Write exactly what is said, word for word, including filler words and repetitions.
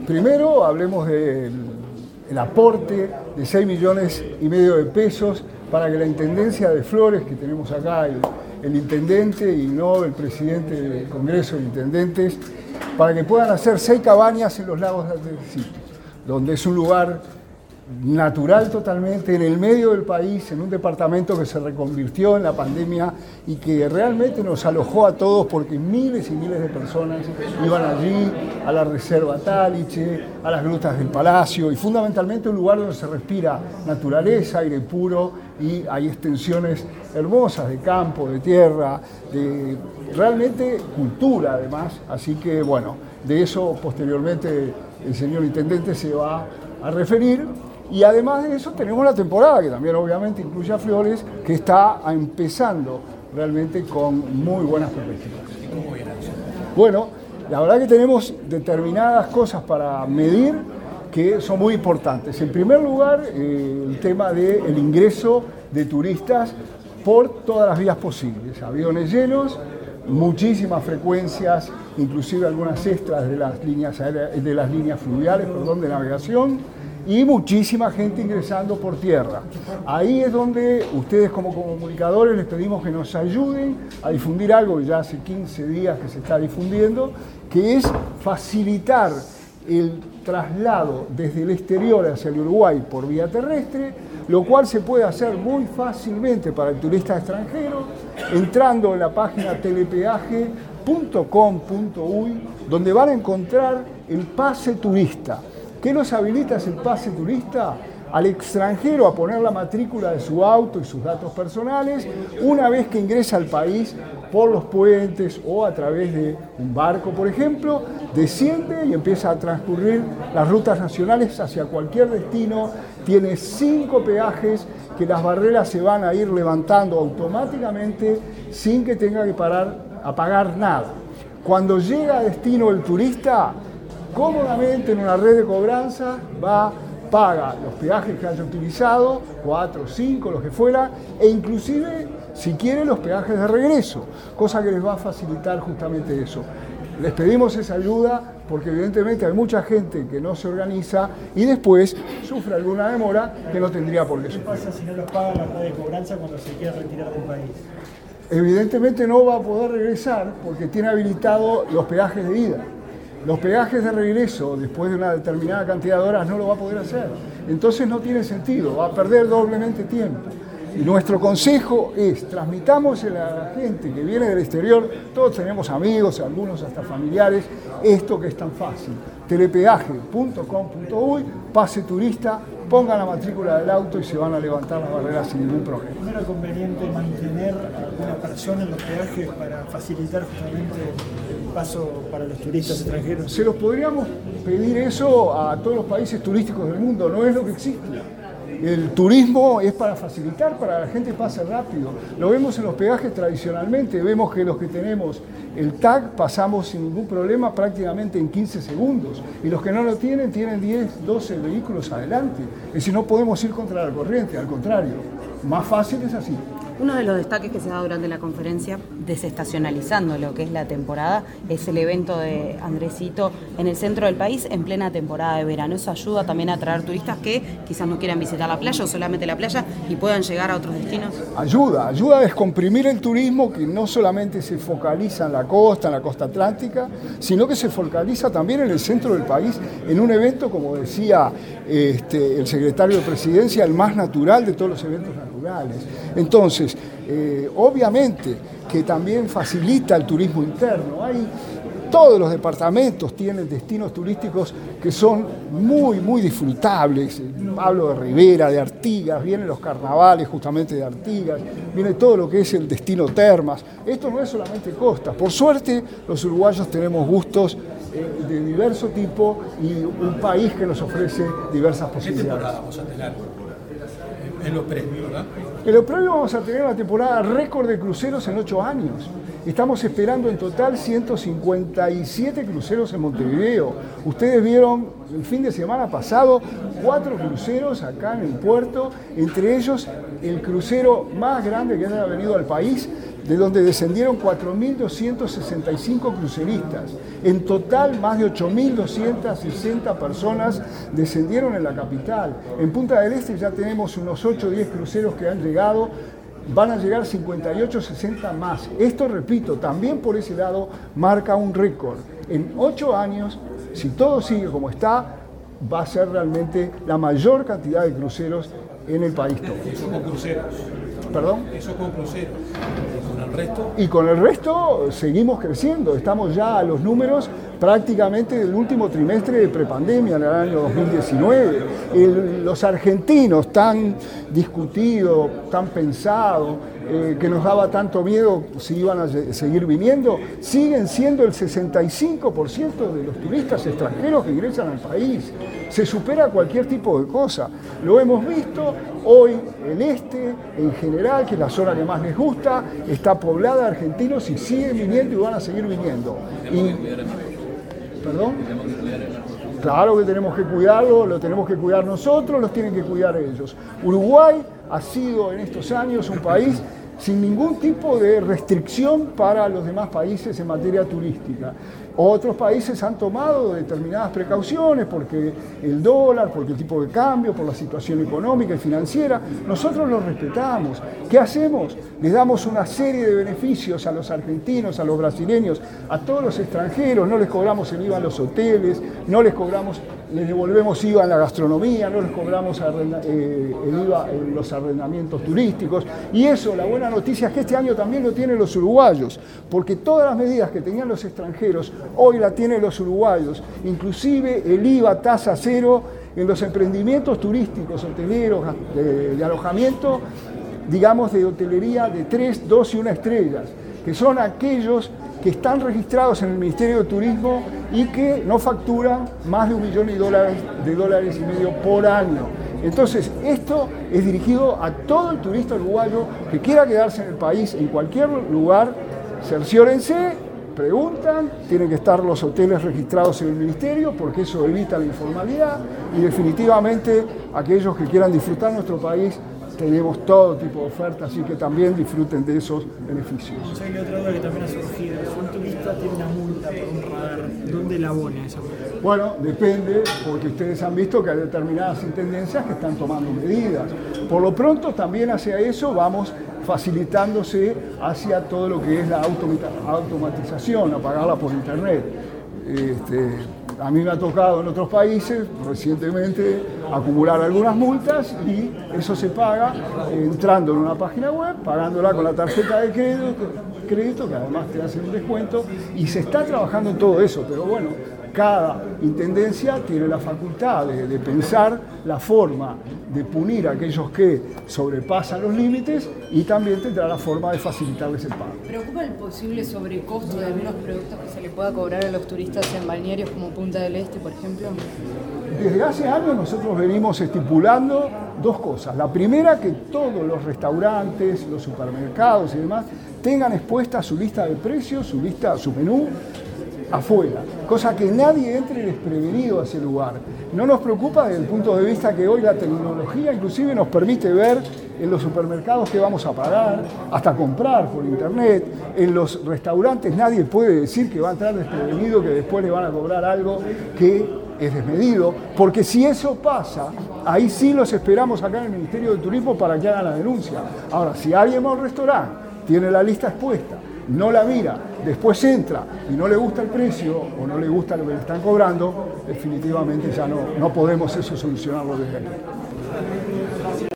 Primero hablemos del el aporte de seis millones y medio de pesos para que la Intendencia de Flores, que tenemos acá, el, el intendente y no el presidente del Congreso de Intendentes, para que puedan hacer seis cabañas en los lagos del sitio, donde es un lugar natural totalmente, en el medio del país, en un departamento que se reconvirtió en la pandemia y que realmente nos alojó a todos porque miles y miles de personas iban allí, a la Reserva Taliche, a las grutas del Palacio y fundamentalmente un lugar donde se respira naturaleza, aire puro y hay extensiones hermosas de campo, de tierra, de realmente cultura además, así que bueno, de eso posteriormente el señor intendente se va a referir. Y además de eso tenemos la temporada, que también obviamente incluye a Flores, que está empezando realmente con muy buenas perspectivas. Bueno, la verdad que tenemos determinadas cosas para medir que son muy importantes. En primer lugar, eh, el tema del ingreso de turistas por todas las vías posibles. Aviones llenos, muchísimas frecuencias, inclusive algunas extras de las líneas aéreas, de las líneas fluviales, perdón, de navegación, y muchísima gente ingresando por tierra. Ahí es donde ustedes como comunicadores les pedimos que nos ayuden a difundir algo que ya hace quince días que se está difundiendo, que es facilitar el traslado desde el exterior hacia el Uruguay por vía terrestre, lo cual se puede hacer muy fácilmente para el turista extranjero, entrando en la página telepeaje punto com punto uy, donde van a encontrar el pase turista. ¿Qué nos habilita es el pase turista? Al extranjero a poner la matrícula de su auto y sus datos personales una vez que ingresa al país por los puentes o a través de un barco, por ejemplo, desciende y empieza a transcurrir las rutas nacionales hacia cualquier destino. Tiene cinco peajes que las barreras se van a ir levantando automáticamente sin que tenga que parar a pagar nada. Cuando llega a destino el turista, cómodamente en una red de cobranza va, paga los peajes que haya utilizado, cuatro, cinco, los que fuera, e inclusive, si quiere, los peajes de regreso, cosa que les va a facilitar justamente eso. Les pedimos esa ayuda porque evidentemente hay mucha gente que no se organiza y después sufre alguna demora que no tendría por qué sufrir. ¿Qué pasa si no los paga la red de cobranza cuando se quiere retirar del país? Evidentemente no va a poder regresar porque tiene habilitado los peajes de ida. Los peajes de regreso, después de una determinada cantidad de horas, no lo va a poder hacer. Entonces no tiene sentido, va a perder doblemente tiempo. Y nuestro consejo es, transmitamos a la gente que viene del exterior, todos tenemos amigos, algunos hasta familiares, esto que es tan fácil. telepeaje punto com punto uy, pase turista, pongan la matrícula del auto y se van a levantar las barreras sin ningún problema. ¿No era conveniente mantener a una persona en los peajes para facilitar justamente el paso para los turistas extranjeros? Se los podríamos pedir eso a todos los países turísticos del mundo, no es lo que existe. El turismo es para facilitar, para que la gente pase rápido. Lo vemos en los peajes tradicionalmente, vemos que los que tenemos el tag pasamos sin ningún problema prácticamente en quince segundos y los que no lo tienen tienen diez, doce vehículos adelante. Es decir, no podemos ir contra la corriente, al contrario, más fácil es así. Uno de los destaques que se da durante la conferencia, desestacionalizando lo que es la temporada, es el evento de Andresito en el centro del país en plena temporada de verano. Eso ayuda también a atraer turistas que quizás no quieran visitar la playa o solamente la playa y puedan llegar a otros destinos. Ayuda, ayuda a descomprimir el turismo que no solamente se focaliza en la costa, en la costa atlántica, sino que se focaliza también en el centro del país, en un evento, como decía este, el secretario de Presidencia, el más natural de todos los eventos naturales. Entonces, Eh, obviamente que también facilita el turismo interno. Hay, todos los departamentos tienen destinos turísticos que son muy, muy disfrutables. Hablo de Rivera, de Artigas, vienen los carnavales justamente de Artigas, viene todo lo que es el destino termas. Esto no es solamente costa. Por suerte, los uruguayos tenemos gustos eh, de diverso tipo y un país que nos ofrece diversas posibilidades. ¿Qué temporada vamos a tener? En los premios, ¿verdad? En los premios vamos a tener una temporada récord de cruceros en ocho años. Estamos esperando en total ciento cincuenta y siete cruceros en Montevideo. Ustedes vieron el fin de semana pasado cuatro cruceros acá en el puerto, entre ellos el crucero más grande que haya venido al país, de donde descendieron cuatro mil doscientos sesenta y cinco cruceristas. En total, más de ocho mil doscientas sesenta personas descendieron en la capital. En Punta del Este ya tenemos unos ocho o diez cruceros que han llegado, van a llegar cincuenta y ocho, sesenta más. Esto, repito, también por ese lado marca un récord. En ocho años, si todo sigue como está, va a ser realmente la mayor cantidad de cruceros en el país todo. Eso con cruceros. ¿Perdón? Eso con cruceros. ¿Y con el resto? Y con el resto seguimos creciendo. Estamos ya a los números prácticamente del último trimestre de prepandemia, en el año dos mil diecinueve. El, los argentinos tan discutidos, tan pensados, eh, que nos daba tanto miedo si iban a seguir viniendo, siguen siendo el sesenta y cinco por ciento de los turistas extranjeros que ingresan al país. Se supera cualquier tipo de cosa. Lo hemos visto hoy, el este en general, que es la zona que más les gusta, está poblada de argentinos y siguen viniendo y van a seguir viniendo. Y, ¿Perdón? Claro que tenemos que cuidarlo, lo tenemos que cuidar nosotros, los tienen que cuidar ellos. Uruguay ha sido en estos años un país sin ningún tipo de restricción para los demás países en materia turística. Otros países han tomado determinadas precauciones porque el dólar, porque el tipo de cambio, por la situación económica y financiera. Nosotros los respetamos. ¿Qué hacemos? Les damos una serie de beneficios a los argentinos, a los brasileños, a todos los extranjeros. No les cobramos el I V A en los hoteles, no les cobramos, les devolvemos I V A en la gastronomía, no les cobramos arrenda, eh, el I V A en los arrendamientos turísticos. Y eso, la buena noticia es que este año también lo tienen los uruguayos, porque todas las medidas que tenían los extranjeros hoy la tienen los uruguayos, inclusive el I V A tasa cero en los emprendimientos turísticos, hoteleros, de, de alojamiento, digamos de hotelería de tres, dos y una estrellas, que son aquellos que están registrados en el Ministerio de Turismo y que no facturan más de un millón de dólares, de dólares y medio por año. Entonces, esto es dirigido a todo el turista uruguayo que quiera quedarse en el país, en cualquier lugar. Cerciórense, preguntan, tienen que estar los hoteles registrados en el ministerio porque eso evita la informalidad y definitivamente aquellos que quieran disfrutar nuestro país tenemos todo tipo de ofertas, así que también disfruten de esos beneficios. O sea, que otra duda que también ha surgido, si un turista tiene una multa por un radar, ¿dónde la abona esa multa? Bueno, depende, porque ustedes han visto que hay determinadas intendencias que están tomando medidas. Por lo pronto también hacia eso vamos facilitándose hacia todo lo que es la automatización, a pagarla por internet. Este, a mí me ha tocado en otros países recientemente acumular algunas multas y eso se paga entrando en una página web, pagándola con la tarjeta de crédito, crédito que además te hacen un descuento y se está trabajando en todo eso, pero bueno, cada intendencia tiene la facultad de, de pensar la forma de punir a aquellos que sobrepasan los límites y también tendrá la forma de facilitarles el pago. ¿Preocupa el posible sobrecosto de algunos productos que se le pueda cobrar a los turistas en balnearios como Punta del Este, por ejemplo? Desde hace años nosotros venimos estipulando dos cosas. La primera, que todos los restaurantes, los supermercados y demás tengan expuesta su lista de precios, su lista, su menú afuera, cosa que nadie entre desprevenido a ese lugar. No nos preocupa desde el punto de vista que hoy la tecnología inclusive nos permite ver en los supermercados qué vamos a pagar, hasta comprar por internet. En los restaurantes nadie puede decir que va a entrar desprevenido, que después le van a cobrar algo que es desmedido, porque si eso pasa, ahí sí los esperamos acá en el Ministerio de Turismo para que hagan la denuncia. Ahora, si alguien va a un restaurante, tiene la lista expuesta, no la mira, después entra y no le gusta el precio o no le gusta lo que le están cobrando, definitivamente ya no, no podemos eso solucionarlo desde aquí.